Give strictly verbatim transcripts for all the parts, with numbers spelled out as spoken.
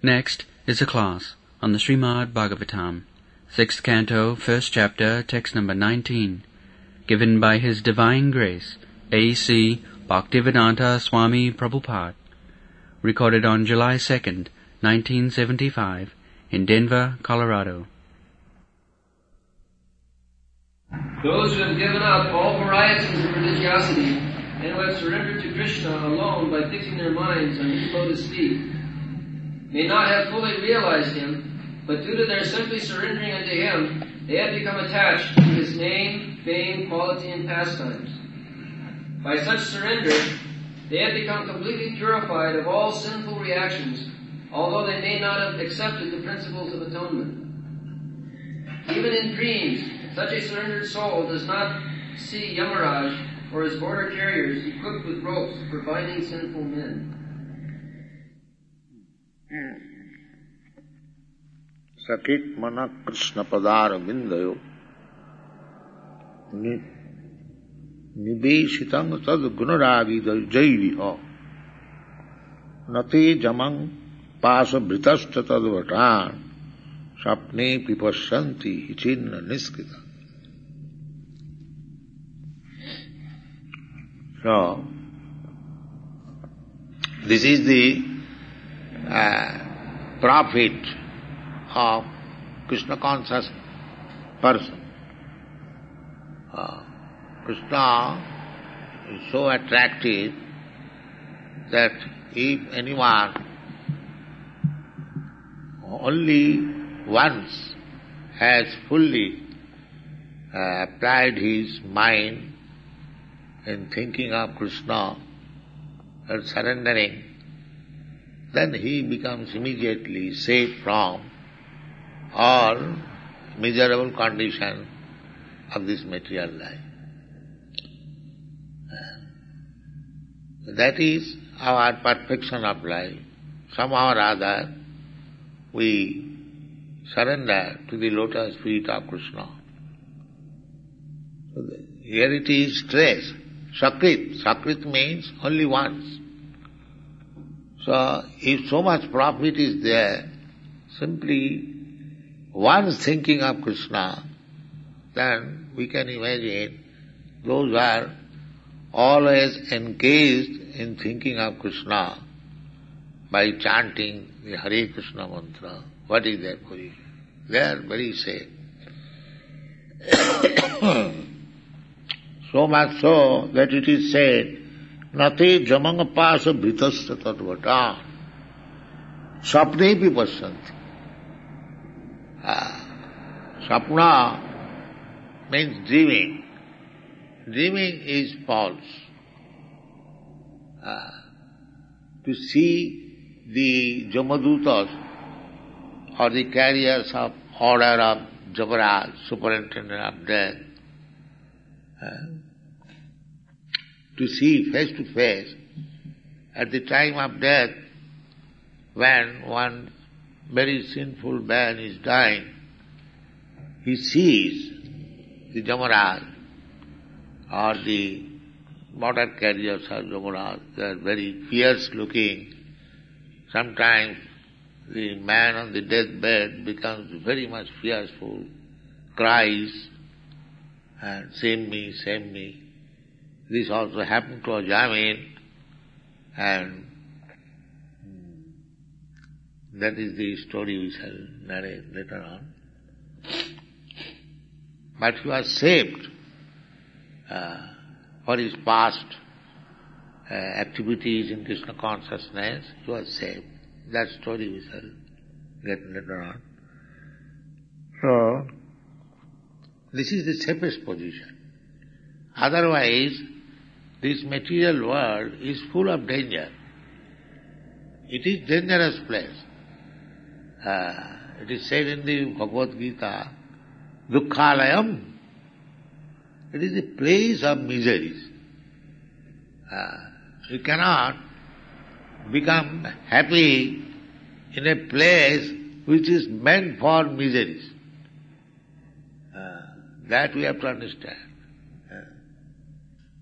Next is a class on the Srimad Bhagavatam, sixth canto, first chapter, text number nineteen, given by His Divine Grace, A C Bhaktivedanta Swami Prabhupada, recorded on July second, nineteen seventy-five, in Denver, Colorado. Those who have given up all varieties of religiosity and who have surrendered to Krishna alone by fixing their minds on His lotus feet may not have fully realized Him, but due to their simply surrendering unto Him, they have become attached to His name, fame, quality, and pastimes. By such surrender, they have become completely purified of all sinful reactions, although they may not have accepted the principles of atonement. Even in dreams, such a surrendered soul does not see Yamaraj or his border carriers equipped with ropes for binding sinful men. Sakit mana Krishna padara bindayo nibeshitang tad gunaragi jairiha nate jamang pasa britashta tad vatan sapne pipasyanti hichinna niskita. So, this is the uh, profit of Krishna conscious person. Uh, Krishna is so attractive that if anyone only once has fully uh, applied his mind in thinking of Krishna and surrendering, then he becomes immediately safe from all miserable condition of this material life. That is our perfection of life. Somehow or other we surrender to the lotus feet of Krishna. So here it is stress. Sakrit. Sakrit means only once. So if so much profit is there, simply once thinking of Krishna, then we can imagine those who are always engaged in thinking of Krishna by chanting the Hare Krishna mantra. What is their position? They are very safe. So much so that it is said, Nate jamangapasa bhitasya tatvata sapne pipasyanti. Sapna means dreaming. Dreaming is false. Uh, to see the Jamadutas or the carriers of order of Jamaraj, superintendent of death, uh, to see face to face at the time of death when one very sinful man is dying, he sees the Jamaraj or the border carriers of Jamaraj. They are very fierce looking. Sometimes the man on the deathbed becomes very much fearful, cries, and save me, save me. This also happened to Jamin, and that is the story we shall narrate later on. But he was saved uh, for his past uh, activities in Krishna consciousness. He was saved. That story we shall get later on. So, this is the safest position. Otherwise, this material world is full of danger. It is dangerous place. Uh, it is said in the Bhagavad Gita, Dukkhalayam. It is a place of miseries. Uh, you cannot become happy in a place which is meant for miseries. Uh, that we have to understand. Uh,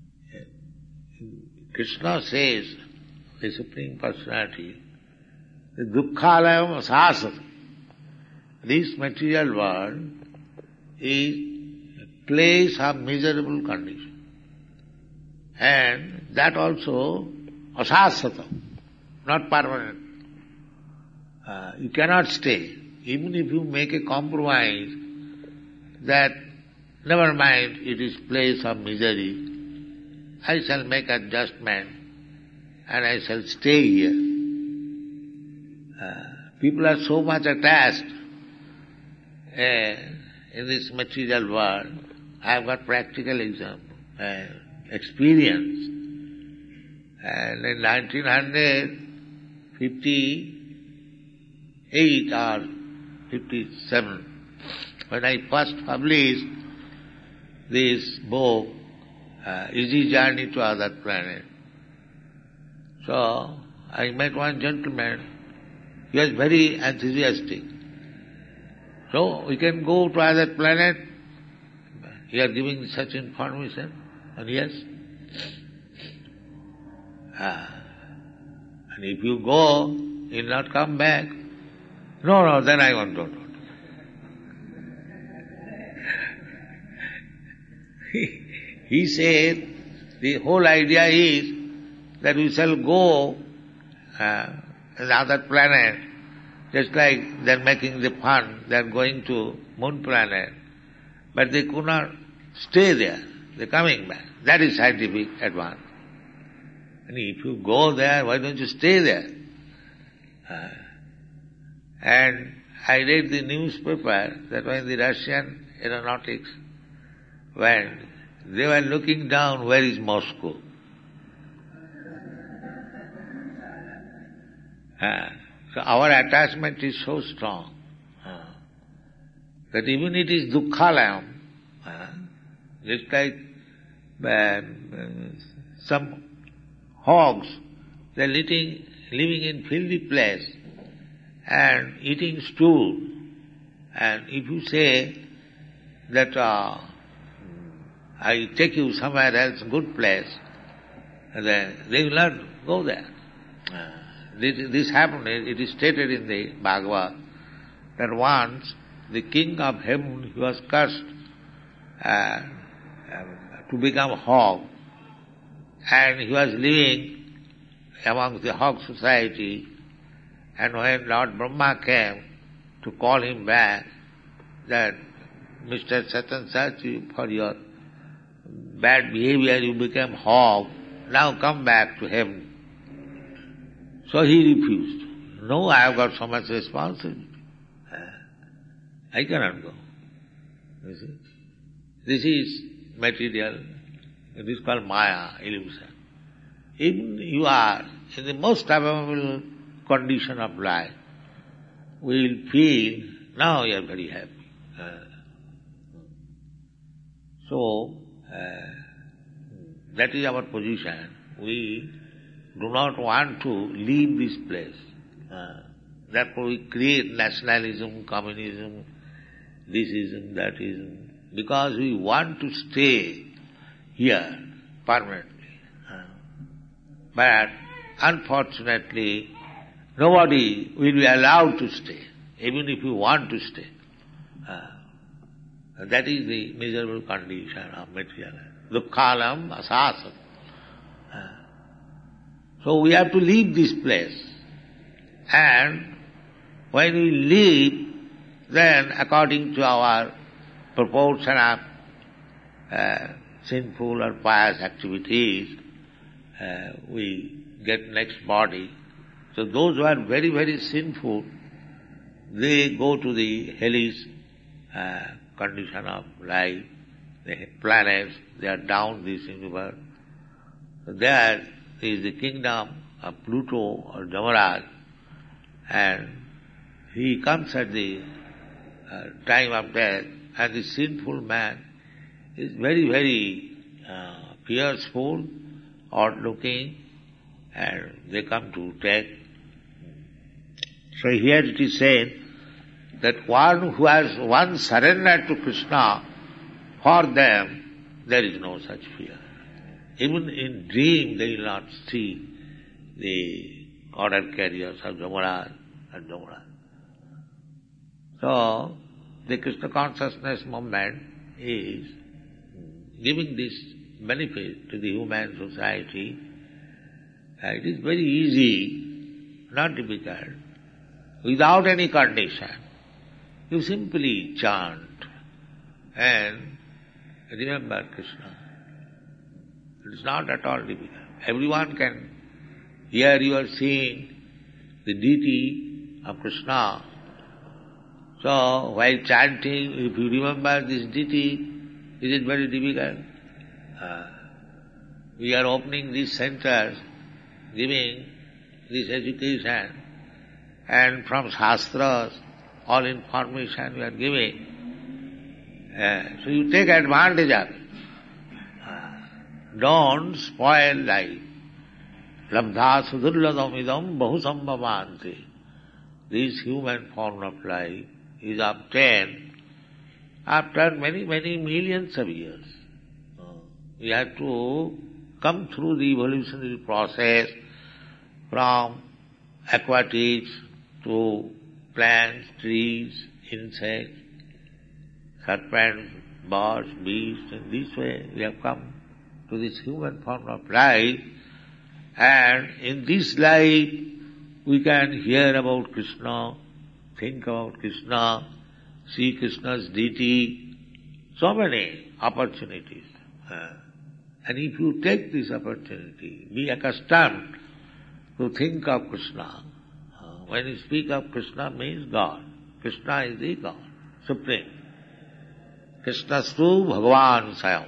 Krishna says, the Supreme Personality, The dukkhalayam asasat. This material world is a place of miserable condition. And that also asasata, not permanent. Uh, you cannot stay. Even if you make a compromise that, never mind, it is place of misery, I shall make adjustment and I shall stay here. Uh, people are so much attached uh, in this material world. I have got practical example, uh, experience. And in nineteen fifty-eight or fifty-seven, when I first published this book, uh, Easy Journey to Other Planet, so I met one gentleman. He was very enthusiastic. So we can go to other planet. You are giving such information. And yes. Ah. And if you go, you will not come back. No, no, then I want to know. he, he said the whole idea is that we shall go uh, another planet, just like they're making the fun, they're going to moon planet, but they could not stay there, they're coming back. That is scientific advance. And if you go there, why don't you stay there? Uh, and I read the newspaper that when the Russian aeronautics went, they were looking down, where is Moscow? Uh, so our attachment is so strong uh, that even it is dukkhalayam, uh, just like uh, some hogs, they are living, living in filthy place and eating stool. And if you say that uh, I take you somewhere else, good place, then they will not go there. Uh, This, this happened, it is stated in the Bhagavad, that once the king of heaven, he was cursed uh, to become hog, and he was living among the hog society, and when Lord Brahma came to call him back, that Mister Satan Sachi, for your bad behavior you became hog, now come back to heaven. So he refused. No, I have got so much responsibility. I cannot go. You see? This is material. It is called Maya, illusion. Even you are in the most abominable condition of life, we will feel, now you are very happy. Uh, so, uh, that is our position. We do not want to leave this place. Uh, therefore we create nationalism, communism, thisism, thatism, because we want to stay here permanently. Uh, but unfortunately, nobody will be allowed to stay, even if you want to stay. Uh, that is the miserable condition of material life. Dukkhalam asasat. Uh, So we have to leave this place. And when we leave, then according to our proportion of uh, sinful or pious activities, uh, we get next body. So those who are very, very sinful, they go to the hellish uh, condition of life, the planets, they are down this universe. So there is the kingdom of Pluto or Jamaraj, and he comes at the uh, time of death, and the sinful man is very, very uh, fearful, odd-looking, and they come to take. So here it is said that one who has once surrendered to Krishna, for them there is no such fear. Even in dream they will not see the order carriers of Jamaraj. at Jamuna. So, the Krishna consciousness movement is giving this benefit to the human society. It is very easy, not difficult, without any condition. You simply chant and remember Krishna. It is not at all difficult. Everyone can hear you are seeing the deity of Krishna. So, while chanting, if you remember this deity, is it very difficult? Uh, we are opening these centers, giving this education, and from Shastras, all information we are giving. Uh, so you take advantage of it. Uh, don't spoil life. Labdha sudurladam idam bahusambhavanti. This human form of life is obtained after many, many millions of years. Uh, we have to come through the evolutionary process from aquatics to plants, trees, insects, serpents, birds, beasts. In this way we have come to this human form of life, and in this life we can hear about Krishna, think about Krishna, see Krishna's deity, so many opportunities. Uh, and if you take this opportunity, be accustomed to think of Krishna. Uh, when you speak of Krishna, means God. Krishna is the God, Supreme. Krishnastu Bhagavan Sayam.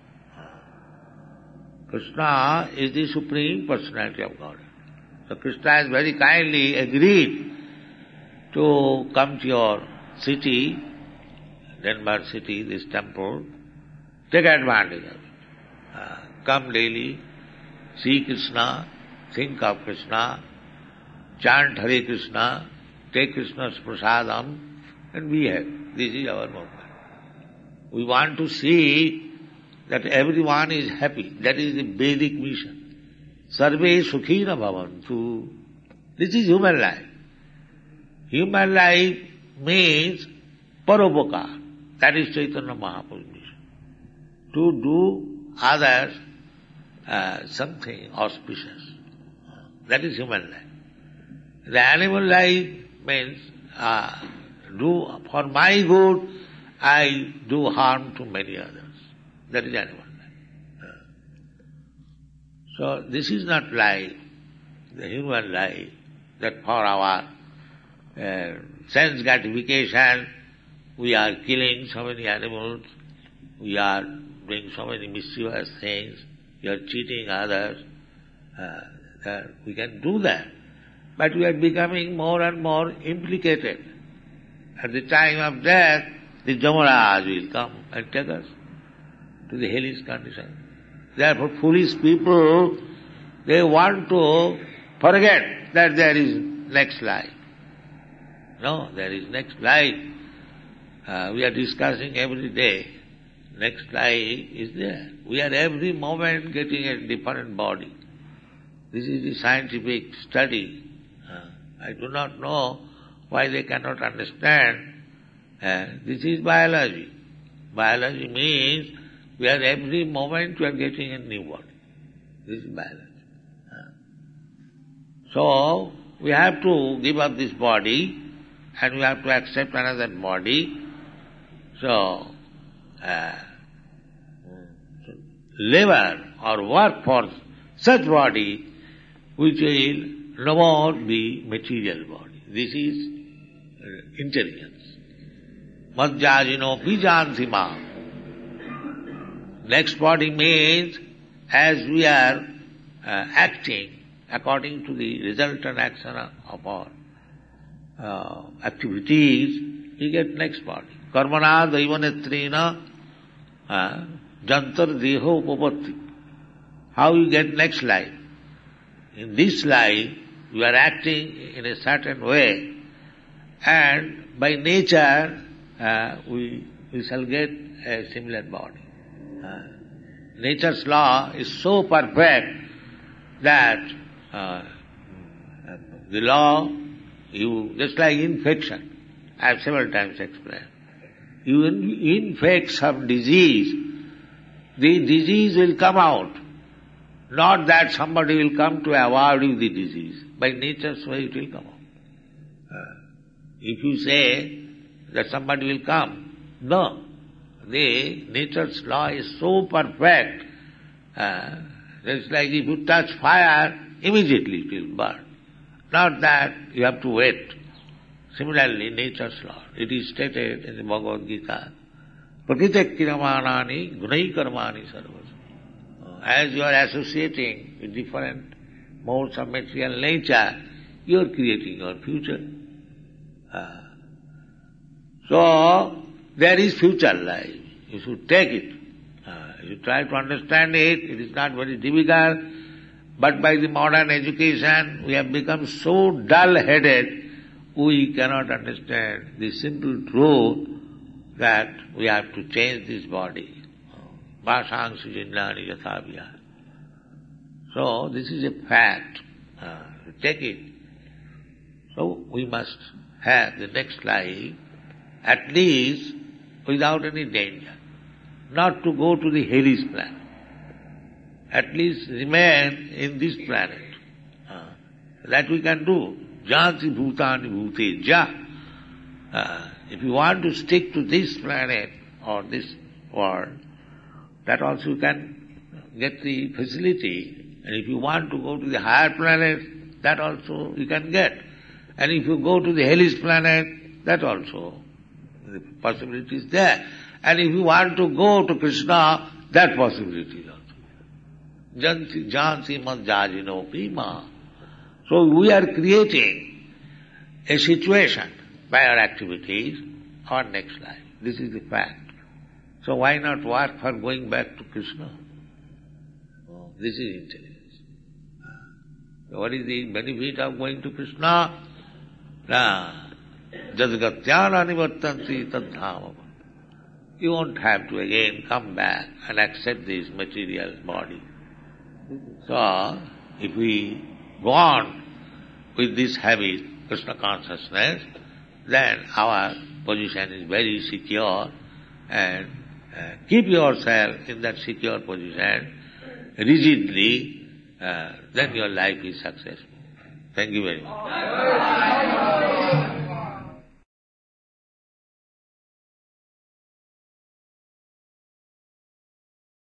Krishna is the Supreme Personality of God. So Krishna has very kindly agreed to come to your city, Denver city, this temple. Take advantage of it. Uh, come daily, see Krishna, think of Krishna, chant Hare Krishna, take Krishna's prasadam, and be happy. This is our movement. We want to see that everyone is happy. That is the Vedic mission. Sarve sukhina bhavantu. This is human life. Human life means parupakar. That is Chaitanya Mahaprabhu's mission. To do others uh, something auspicious. That is human life. The animal life means uh, do for my good, I do harm to many others. That is animal life. Uh. So this is not life, the human life, that for our uh, sense gratification we are killing so many animals, we are doing so many mischievous things, we are cheating others. Uh, that we can do that. But we are becoming more and more implicated. At the time of death, the Jamaraj will come and take us to the hellish condition. Therefore, foolish people, they want to forget that there is next life. No, there is next life. Uh, we are discussing every day. Next life is there. We are every moment getting a different body. This is the scientific study. Uh, I do not know why they cannot understand. Uh, this is biology. Biology means we are every moment we are getting a new body. This is biology. Uh, so, we have to give up this body and we have to accept another body. So, uh, labor or work for such body which will no more be material body. This is uh, intelligence. Madhyajino pijanti ma. Next body means as we are uh, acting according to the resultant action of our uh, activities, we get next body. Karmana daivanetrina uh, jantar deho upapatti. How you get next life? In this life, you are acting in a certain way, and by nature, uh, we, we shall get a similar body. Uh, nature's law is so perfect that uh, the law You, just like infection, I have several times explained. You infect some disease, the disease will come out. Not that somebody will come to avoid you the disease. By nature's way it will come out. Uh, if you say that somebody will come, no. The nature's law is so perfect. Uh, it's like if you touch fire, immediately it will burn. Not that you have to wait. Similarly, nature's law. It is stated in the Bhagavad Gita, Prakriti kiramanani gunai karmani sarvas. As you are associating with different modes of material nature, you are creating your future. Uh, so, there is future life. You should take it. Uh, you try to understand it, it is not very difficult, but by the modern education we have become so dull-headed, we cannot understand the simple truth that we have to change this body. Vasangsu jinnani yathabhya. So, this is a fact. Uh, take it. So, we must have the next life at least without any danger. Not to go to the Hades planet. At least remain in this planet. Uh, that we can do. Janti bhutani bhuteja. Uh, if you want to stick to this planet or this world, that also you can get the facility. And if you want to go to the higher planet, that also you can get. And if you go to the hellish planet, that also, the possibility is there. And if you want to go to Krishna, that possibility is also there. Janti jansi mad jajino pima. So we are creating a situation by our activities, our next life. This is the fact. So why not work for going back to Krishna? Oh, this is intelligence. What is the benefit of going to Krishna? Jadgatyana nivartanti tadhama. You won't have to again come back and accept this material body. So, if we go on with this habit, Krishna consciousness, then our position is very secure, and uh, keep yourself in that secure position rigidly, uh, then your life is successful. Thank you very much.